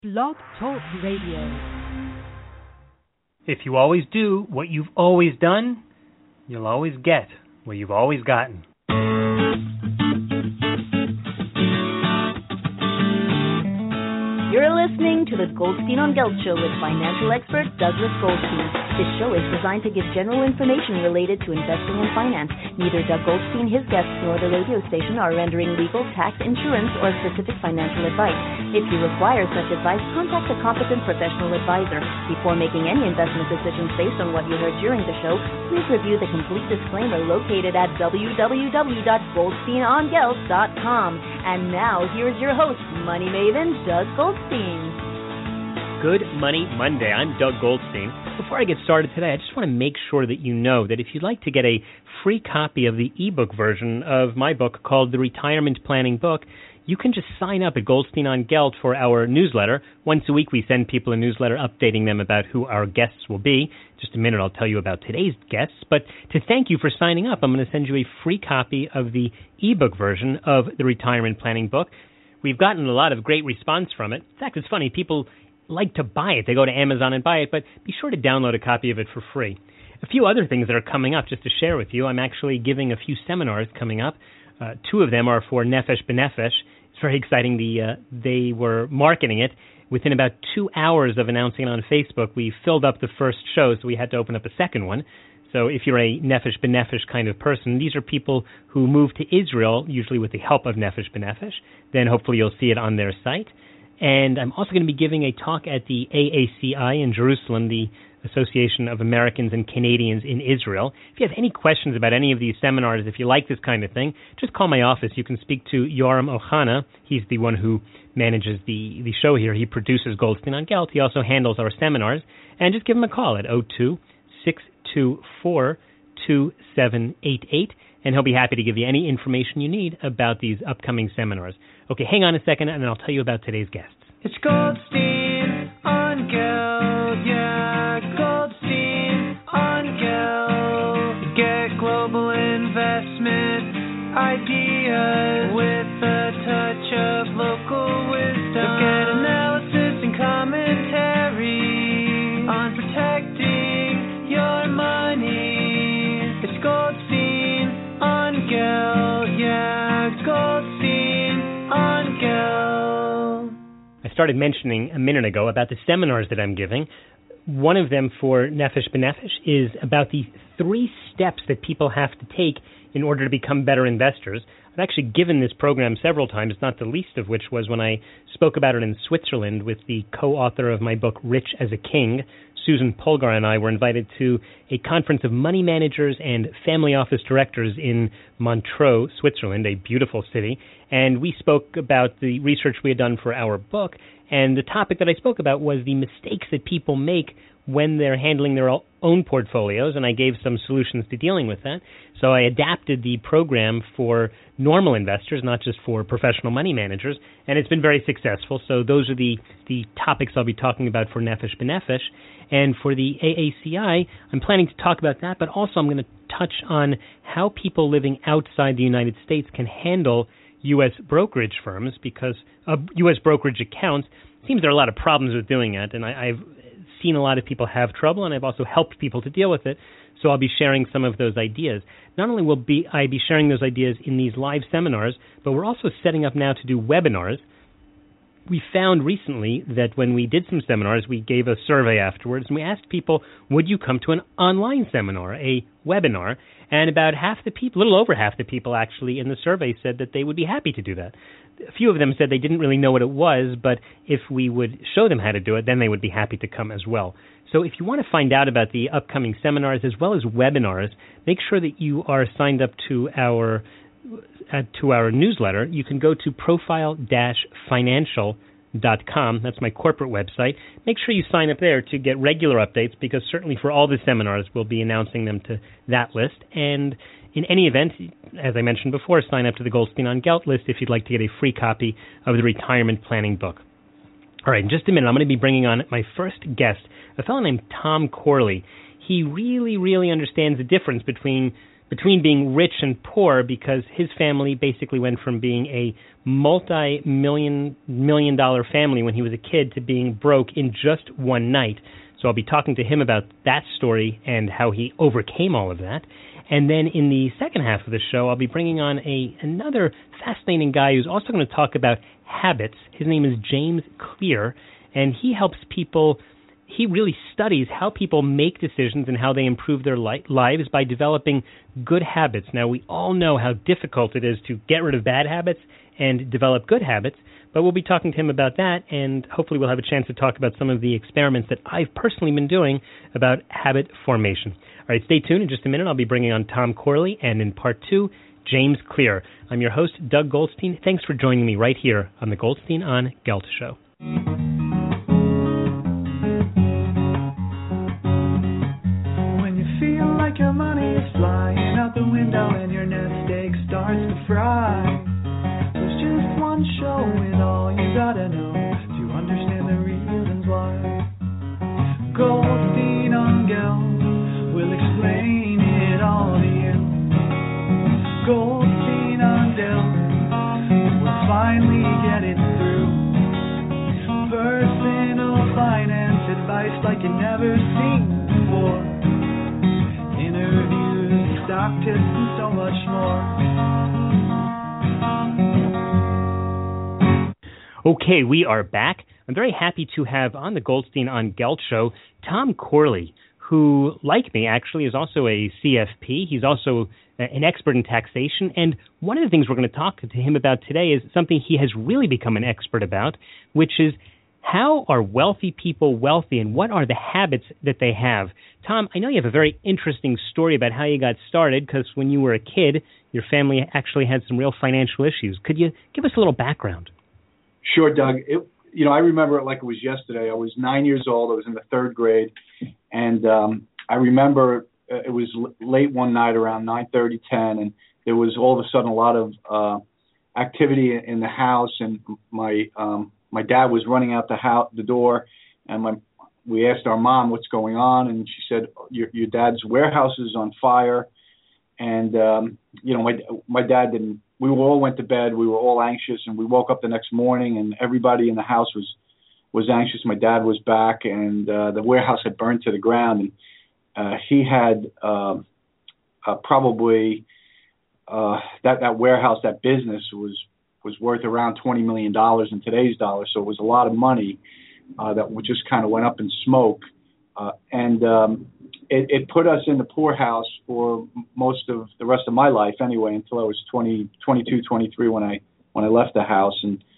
Blog Talk Radio. If you always do what you've always done, you'll always get what you've always gotten. You're listening to the Goldstein on Gelt Show with financial expert Douglas Goldstein. This show is designed to give general information related to investing and finance. Neither Doug Goldstein, his guests, nor the radio station are rendering legal, tax, insurance, or specific financial advice. If you require such advice, contact a competent professional advisor. Before making any investment decisions based on what you heard during the show, please review the complete disclaimer located at www.goldsteinongelt.com. And now, here's your host, Money Maven, Doug Goldstein. Good Money Monday. I'm Doug Goldstein. Before I get started today, I just want to make sure that you know that if you'd like to get a free copy of the ebook version of my book called The Retirement Planning Book, you can just sign up at Goldstein on Gelt for our newsletter. Once a week we send people a newsletter updating them about who our guests will be. Just a minute I'll tell you about today's guests. But to thank you for signing up, I'm going to send you a free copy of the ebook version of The Retirement Planning Book. We've gotten a lot of great response from it. In fact, it's funny, people like to buy it. They go to Amazon and buy it, but be sure to download a copy of it for free. A few other things that are coming up, just to share with you. I'm actually giving a few seminars coming up. Two of them are for Nefesh B'Nefesh. It's very exciting. They were marketing it. Within about 2 hours of announcing it on Facebook, we filled up the first show, so we had to open up a second one. So if you're a Nefesh B'Nefesh kind of person, these are people who move to Israel, usually with the help of Nefesh B'Nefesh. Then hopefully you'll see it on their site. And I'm also going to be giving a talk at the AACI in Jerusalem, the Association of Americans and Canadians in Israel. If you have any questions about any of these seminars, if you like this kind of thing, just call my office. You can speak to Yoram Ohana. He's the one who manages the show here. He produces Goldstein on Gelt. He also handles our seminars. And just give him a call at 02-624-2788, and he'll be happy to give you any information you need about these upcoming seminars. Okay, hang on a second, and I'll tell you about today's guests. It's Goldstein on Gelt, yeah, Goldstein on Gelt. Get global investment ideas with a touch of local wisdom. You'll get analysis and commentary on protecting your money. It's Goldstein on Gelt, yeah, Goldstein on Gelt. I started mentioning a minute ago about the seminars that I'm giving. One of them for Nefesh B'Nefesh is about the 3 steps that people have to take in order to become better investors. I've actually given this program several times, not the least of which was when I spoke about it in Switzerland with the co-author of my book, Rich as a King. Susan Polgar and I were invited to a conference of money managers and family office directors in Montreux, Switzerland, a beautiful city, and we spoke about the research we had done for our book, and the topic that I spoke about was the mistakes that people make when they're handling their own portfolios, and I gave some solutions to dealing with that. So I adapted the program for normal investors, not just for professional money managers, and it's been very successful. So those are the topics I'll be talking about for Nefesh B'Nefesh. And for the AACI, I'm planning to talk about that, but also I'm going to touch on how people living outside the United States can handle U.S. brokerage firms, because U.S. brokerage accounts, it seems there are a lot of problems with doing it, and I've seen a lot of people have trouble, and I've also helped people to deal with it, so I'll be sharing some of those ideas. Not only will I be sharing those ideas in these live seminars, but we're also setting up now to do webinars. We found recently that when we did some seminars, we gave a survey afterwards, and we asked people, would you come to an online seminar, a webinar? And about half the people, a little over half the people actually in the survey said that they would be happy to do that. A few of them said they didn't really know what it was, but if we would show them how to do it, then they would be happy to come as well. So if you want to find out about the upcoming seminars as well as webinars, make sure that you are signed up to our newsletter. You can go to profile-financial.com. That's my corporate website. Make sure you sign up there to get regular updates, because certainly for all the seminars, we'll be announcing them to that list. And in any event, as I mentioned before, sign up to the Goldstein on Gelt list if you'd like to get a free copy of the Retirement Planning Book. All right, in just a minute, I'm going to be bringing on my first guest, a fellow named Tom Corley. He really, really understands the difference between between being rich and poor, because his family basically went from being a multi-million dollar family when he was a kid to being broke in just one night. So I'll be talking to him about that story and how he overcame all of that. And then in the second half of the show, I'll be bringing on another fascinating guy who's also going to talk about habits. His name is James Clear, and he helps people. He really studies how people make decisions and how they improve their lives by developing good habits. Now, we all know how difficult it is to get rid of bad habits and develop good habits, but we'll be talking to him about that, and hopefully we'll have a chance to talk about some of the experiments that I've personally been doing about habit formation. All right, stay tuned. In just a minute, I'll be bringing on Tom Corley, and in part 2, James Clear. I'm your host, Doug Goldstein. Thanks for joining me right here on the Goldstein on Gelt Show. Your money is flying out the window and your nest egg starts to fry. There's just one show and all you gotta know to understand the reasons why. Goldstein on Gelt will explain it all to you. Goldstein on Gelt will finally get it through. Personal finance advice like you've never seen before. Interviews, stock tips, and so much more. Okay, we are back. I'm very happy to have on the Goldstein on Gelt show Tom Corley, who, like me, actually is also a CFP. He's also an expert in taxation. And one of the things we're going to talk to him about today is something he has really become an expert about, which is how are wealthy people wealthy and what are the habits that they have? Tom, I know you have a very interesting story about how you got started, because when you were a kid, your family actually had some real financial issues. Could you give us a little background? Sure, Doug. I remember it like it was yesterday. I was 9 years old. I was in the third grade. And I remember it was late one night around 9:30, 10, and there was all of a sudden a lot of activity in the house, and my dad was running out the door, and we asked our mom what's going on, and she said, your dad's warehouse is on fire. And, my dad didn't, we all went to bed. We were all anxious, and we woke up the next morning, and everybody in the house was anxious. My dad was back, and the warehouse had burned to the ground. And he had probably that warehouse, that business was worth around $20 million in today's dollars. So it was a lot of money that just kind of went up in smoke. It put us in the poorhouse for most of the rest of my life anyway, until I was 22, 23 when I left the house.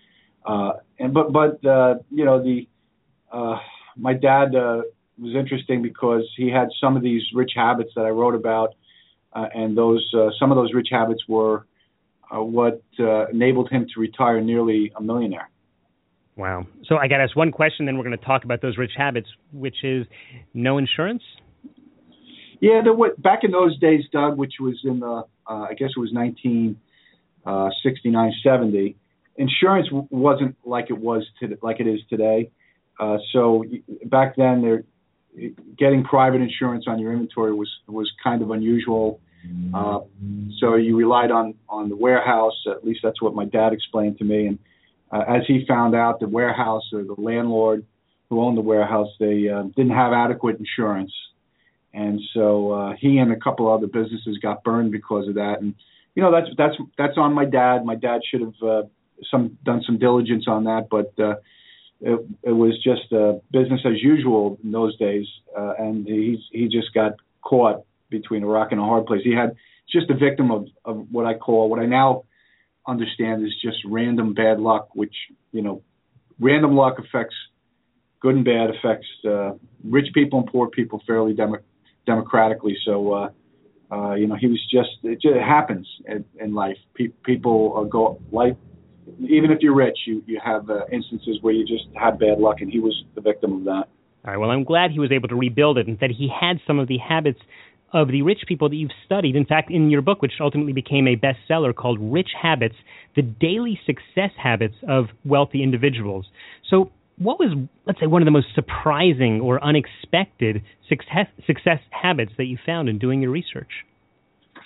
My dad was interesting because he had some of these rich habits that I wrote about, and some of those rich habits were what enabled him to retire nearly a millionaire. Wow. So I got to ask one question, then we're going to talk about those rich habits, which is no insurance? Yeah, back in those days, Doug, which was in the, I guess it was 1969, 70, insurance wasn't like it is today. So back then, getting private insurance on your inventory was kind of unusual. So you relied on the warehouse. At least that's what my dad explained to me. And as he found out, the warehouse or the landlord who owned the warehouse, they didn't have adequate insurance. And so he and a couple other businesses got burned because of that. And that's on my dad. My dad should have done some diligence on that, but it was just business as usual in those days. And he just got caught between a rock and a hard place. He's just a victim of what I now understand is just random bad luck, which, random luck affects good and bad, affects rich people and poor people fairly democratically. So, he was it happens in life. People go life. Even if you're rich, you have instances where you just have bad luck, and he was the victim of that. All right. Well, I'm glad he was able to rebuild it and that he had some of the habits of the rich people that you've studied. In fact, in your book, which ultimately became a bestseller called Rich Habits, The Daily Success Habits of Wealthy Individuals. So what was, let's say, one of the most surprising or unexpected success habits that you found in doing your research?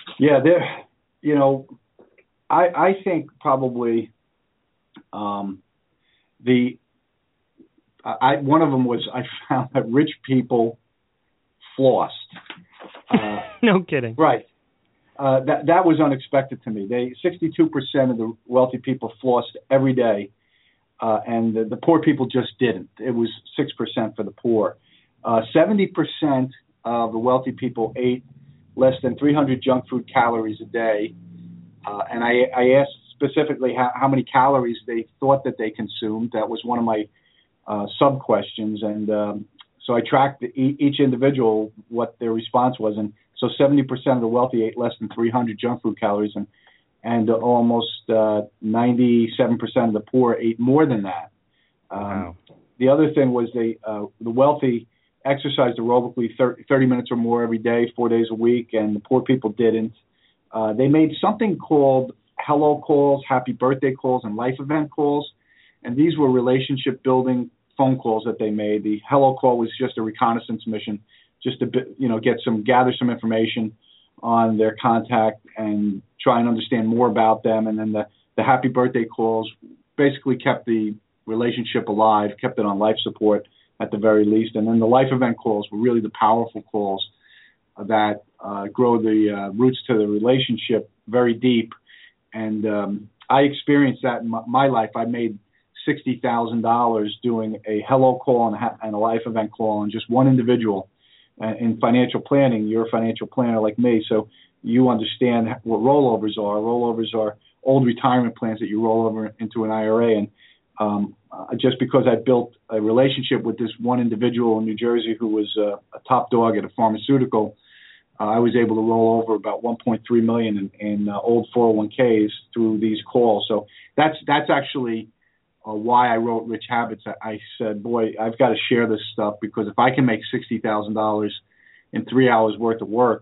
Yeah, there. You know, I think probably one of them was I found that rich people flossed. No kidding. Right. That was unexpected to me. 62% of the wealthy people flossed every day, and the poor people just didn't. It was 6% for the poor. 70% of the wealthy people ate less than 300 junk food calories a day, and I asked specifically how many calories they thought that they consumed. That was one of my sub questions, and so I tracked each individual what their response was, and so 70% of the wealthy ate less than 300 junk food calories, and almost 97% of the poor ate more than that. Wow. The other thing was the wealthy exercised aerobically 30 minutes or more every day, 4 days a week, and the poor people didn't. They made something called hello calls, happy birthday calls, and life event calls, and these were relationship building phone calls that they made. The hello call was just a reconnaissance mission, just to gather some information on their contact and try and understand more about them. And then the happy birthday calls basically kept the relationship alive, kept it on life support at the very least. And then the life event calls were really the powerful calls that grow the roots to the relationship very deep. And I experienced that in my life. I made $60,000 doing a hello call and a life event call on just one individual. In financial planning, you're a financial planner like me, so you understand what rollovers are. Rollovers are old retirement plans that you roll over into an IRA. And just because I built a relationship with this one individual in New Jersey who was a top dog at a pharmaceutical, I was able to roll over about $1.3 million in old 401ks through these calls. So that's actually why I wrote Rich Habits. I said, boy, I've got to share this stuff, because if I can make $60,000 in 3 hours worth of work,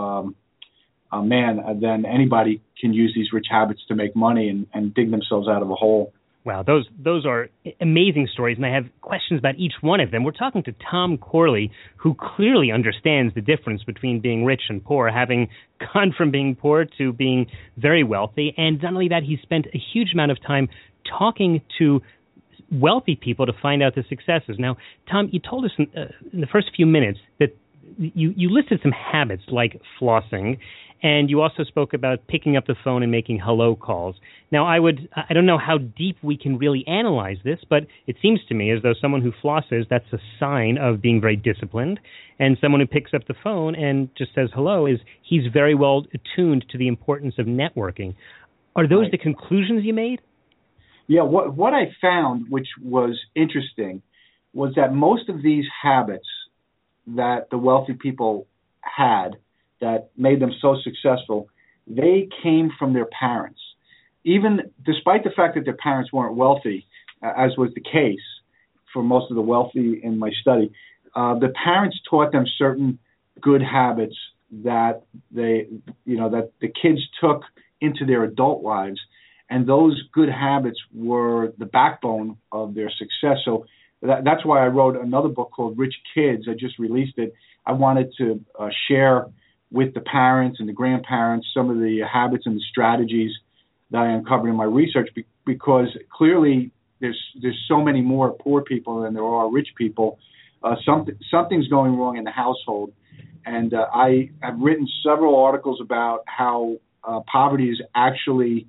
then anybody can use these Rich Habits to make money and dig themselves out of a hole. Wow, those are amazing stories, and I have questions about each one of them. We're talking to Tom Corley, who clearly understands the difference between being rich and poor, having gone from being poor to being very wealthy. And not only that, he spent a huge amount of time talking to wealthy people to find out the successes. Now, Tom, you told us in the first few minutes that you listed some habits like flossing, and you also spoke about picking up the phone and making hello calls. Now, I don't know how deep we can really analyze this, but it seems to me as though someone who flosses, that's a sign of being very disciplined, and someone who picks up the phone and just says hello he's very well attuned to the importance of networking. Are those Right. the conclusions you made? Yeah, what I found, which was interesting, was that most of these habits that the wealthy people had that made them so successful, they came from their parents. Even despite the fact that their parents weren't wealthy, as was the case for most of the wealthy in my study, the parents taught them certain good habits that that the kids took into their adult lives. And those good habits were the backbone of their success. So that's why I wrote another book called Rich Kids. I just released it. I wanted to share with the parents and the grandparents some of the habits and the strategies that I uncovered in my research, because clearly there's so many more poor people than there are rich people. Something's going wrong in the household. And I have written several articles about how poverty is actually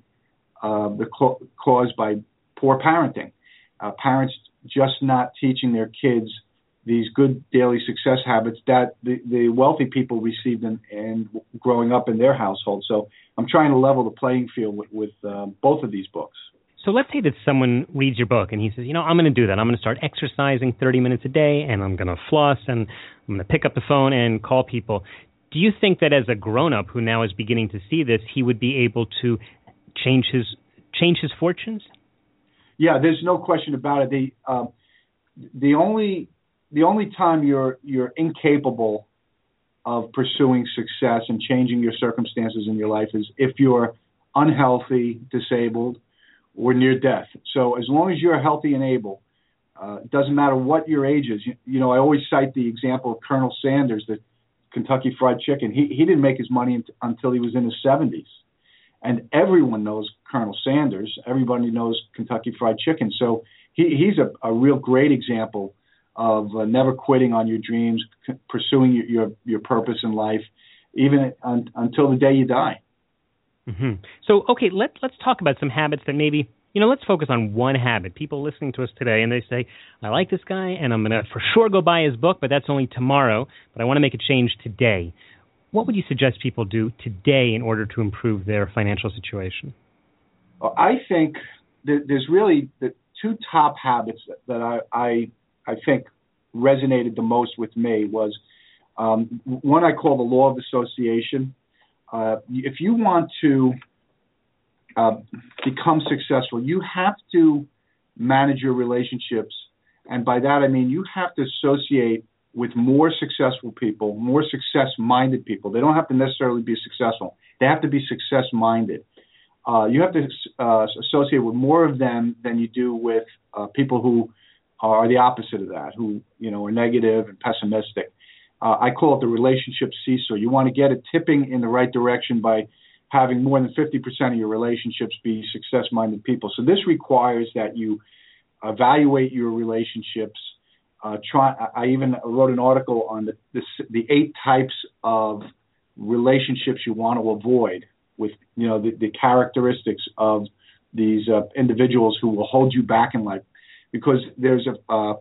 caused by poor parenting. Parents just not teaching their kids these good daily success habits that the wealthy people received in growing up in their household. So I'm trying to level the playing field with both of these books. So let's say that someone reads your book and he says, I'm going to do that. I'm going to start exercising 30 minutes a day, and I'm going to floss, and I'm going to pick up the phone and call people. Do you think that as a grown-up who now is beginning to see this, he would be able to change his fortunes? Yeah, there's no question about it. The only time you're incapable of pursuing success and changing your circumstances in your life is if you're unhealthy, disabled, or near death. So as long as you're healthy and able, it doesn't matter what your age is. I always cite the example of Colonel Sanders, the Kentucky Fried Chicken. He didn't make his money until he was in his 70s. And everyone knows Colonel Sanders. Everybody knows Kentucky Fried Chicken. So he's a real great example of never quitting on your dreams, pursuing your purpose in life, even until the day you die. Mm-hmm. So, okay, let's talk about some habits that maybe, let's focus on one habit. People listening to us today, and they say, I like this guy, and I'm going to for sure go buy his book, but that's only tomorrow, but I want to make a change today. What would you suggest people do today in order to improve their financial situation? I think there's really the two top habits that I think resonated the most with me was one I call the law of association. If you want to become successful, you have to manage your relationships. And by that, I mean you have to associate with more successful people, more success-minded people. They don't have to necessarily be successful. They have to be success-minded. You have to associate with more of them than you do with people who are the opposite of that, who are negative and pessimistic. I call it the relationship seesaw. You want to get it tipping in the right direction by having more than 50% of your relationships be success-minded people. So this requires that you evaluate your relationships. I even wrote an article on the 8 types of relationships you want to avoid with the characteristics of these individuals who will hold you back in life, because there's a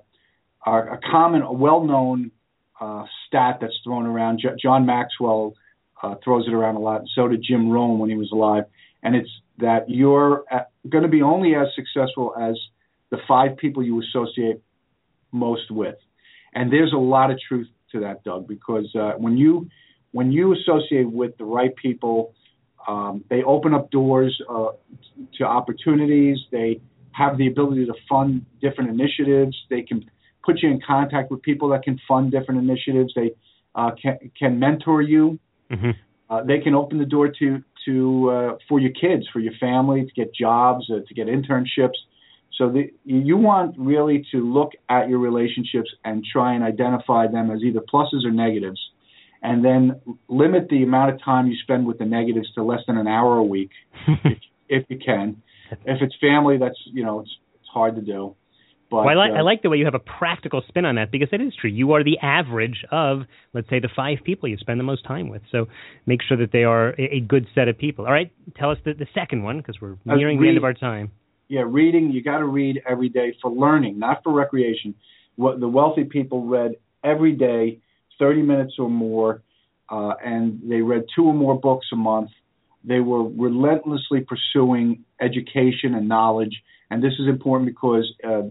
well-known stat that's thrown around. John Maxwell throws it around a lot, and so did Jim Rohn when he was alive, and it's that you're going to be only as successful as the 5 people you associate most with. And there's a lot of truth to that, Doug, because when you associate with the right people, they open up doors to opportunities. They have the ability to fund different initiatives. They can put you in contact with people that can fund different initiatives. They can mentor you. Mm-hmm. They can open the door to for your kids, for your family, to get jobs, to get internships. So you want really to look at your relationships and try and identify them as either pluses or negatives, and then limit the amount of time you spend with the negatives to less than an hour a week, if you can. If it's family, that's it's hard to do. But, I like the way you have a practical spin on that, because it is true. You are the average of, let's say, the 5 people you spend the most time with. So make sure that they are a good set of people. All right, tell us the second one, because we're nearing the end of our time. Yeah, reading. You got to read every day for learning, not for recreation. What the wealthy people read every day, 30 minutes or more, and they read 2 or more books a month. They were relentlessly pursuing education and knowledge, and this is important because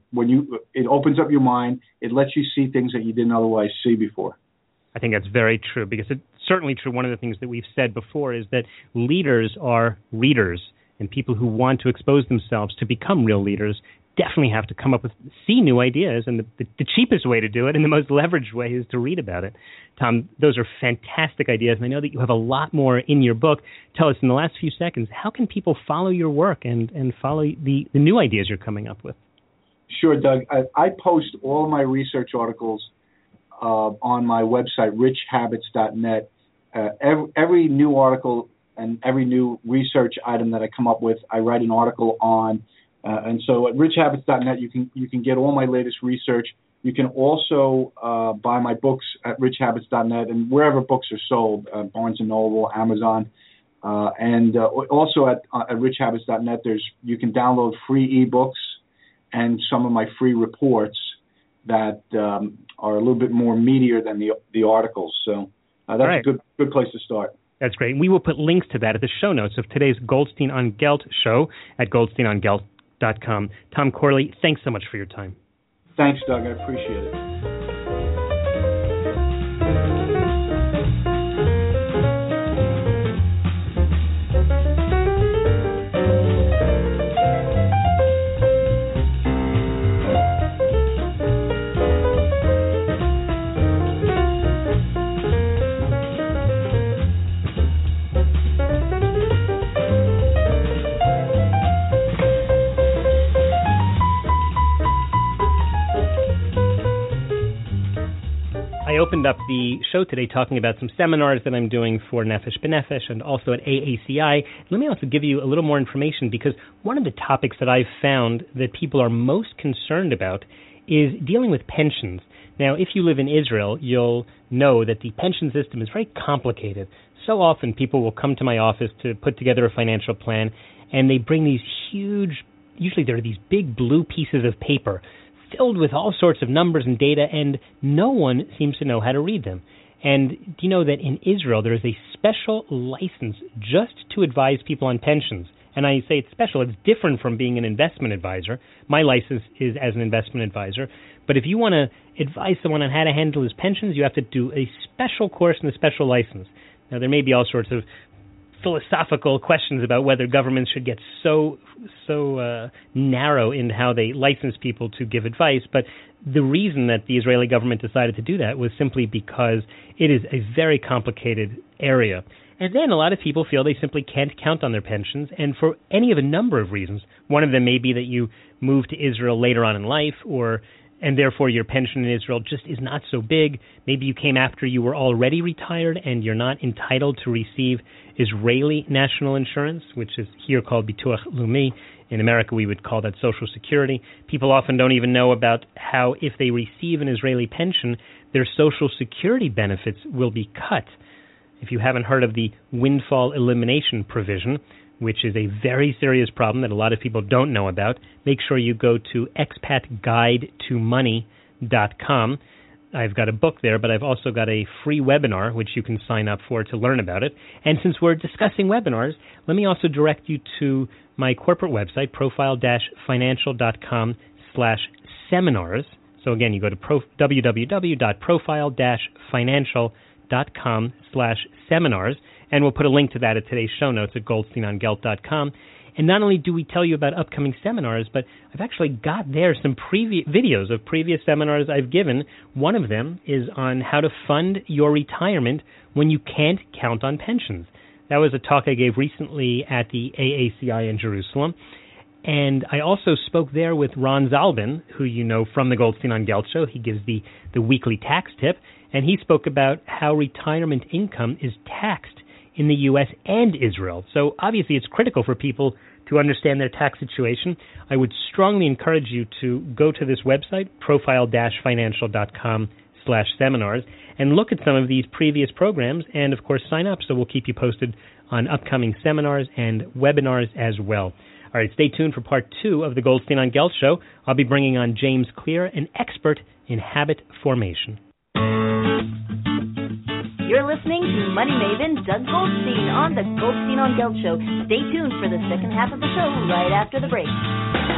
it opens up your mind. It lets you see things that you didn't otherwise see before. I think that's very true, because it's certainly true. One of the things that we've said before is that leaders are readers. And people who want to expose themselves to become real leaders definitely have to come up with, see new ideas. And the cheapest way to do it and the most leveraged way is to read about it. Tom, those are fantastic ideas. And I know that you have a lot more in your book. Tell us in the last few seconds, how can people follow your work and follow the new ideas you're coming up with? Sure, Doug. I post all of my research articles on my website, richhabits.net. Every new article and every new research item that I come up with, I write an article on. And so at richhabits.net, you can get all my latest research. You can also buy my books at richhabits.net and wherever books are sold, Barnes & Noble, Amazon. And also at richhabits.net, you can download free ebooks and some of my free reports that are a little bit more meatier than the articles. So that's right. A good place to start. That's great. We will put links to that at the show notes of today's Goldstein on Gelt show at goldsteinongelt.com. Tom Corley, thanks so much for your time. Thanks, Doug. I appreciate it. I opened up the show today talking about some seminars that I'm doing for Nefesh B'Nefesh and also at AACI. Let me also give you a little more information, because one of the topics that I've found that people are most concerned about is dealing with pensions. Now, if you live in Israel, you'll know that the pension system is very complicated. So often people will come to my office to put together a financial plan, and they bring these huge, usually they're these big blue pieces of paper filled with all sorts of numbers and data, and no one seems to know how to read them. And do you know that in Israel there is a special license just to advise people on pensions? And I say it's special. It's different from being an investment advisor. My license is as an investment advisor. But if you want to advise someone on how to handle his pensions, you have to do a special course and a special license. Now, there may be all sorts of philosophical questions about whether governments should get so narrow in how they license people to give advice, but the reason that the Israeli government decided to do that was simply because it is a very complicated area. And then a lot of people feel they simply can't count on their pensions, and for any of a number of reasons. One of them may be that you move to Israel later on in life, and therefore your pension in Israel just is not so big. Maybe you came after you were already retired and you're not entitled to receive Israeli national insurance, which is here called Bituach Leumi. In America, we would call that Social Security. People often don't even know about how, if they receive an Israeli pension, their Social Security benefits will be cut. If you haven't heard of the windfall elimination provision, which is a very serious problem that a lot of people don't know about, make sure you go to expatguidetomoney.com. I've got a book there, but I've also got a free webinar, which you can sign up for to learn about it. And since we're discussing webinars, let me also direct you to my corporate website, profile-financial.com/seminars. So again, you go to www.profile-financial.com/seminars, and we'll put a link to that at today's show notes at goldsteinongelt.com. And not only do we tell you about upcoming seminars, but I've actually got there some videos of previous seminars I've given. One of them is on how to fund your retirement when you can't count on pensions. That was a talk I gave recently at the AACI in Jerusalem. And I also spoke there with Ron Zalbin, who you know from the Goldstein on Gelt show. He gives the weekly tax tip, and he spoke about how retirement income is taxed in the U.S. and Israel. So obviously it's critical for people to understand their tax situation. I would strongly encourage you to go to this website, profile-financial.com/seminars, and look at some of these previous programs, and of course sign up so we'll keep you posted on upcoming seminars and webinars as well. All right, stay tuned for part 2 of the Goldstein on Gelt show. I'll be bringing on James Clear, an expert in habit formation. You're listening to Money Maven Doug Goldstein on the Goldstein on Gelt show. Stay tuned for the second half of the show right after the break.